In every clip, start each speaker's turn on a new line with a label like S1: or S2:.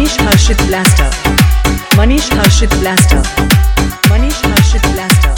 S1: Manish Harshit Blaster. Manish Harshit Blaster. Manish Harshit Blaster.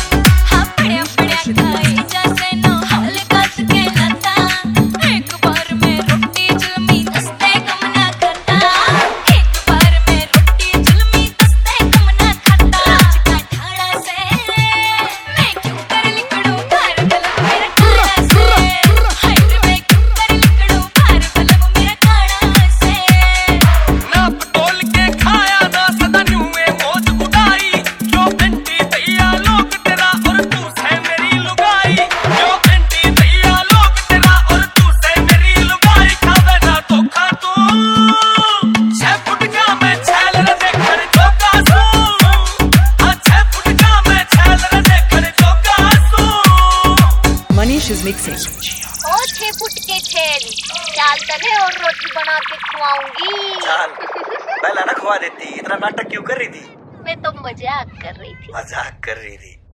S1: Manish is mixing.
S2: ओ 6 foot के छेल, चाल तने और रोटी बना के खुआऊंगी।
S3: चाल, पहला ना खुआ देती, इतना नाटक क्यों कर रही थी?
S2: मैं तो मजाक कर रही थी।
S3: मजाक कर रही थी।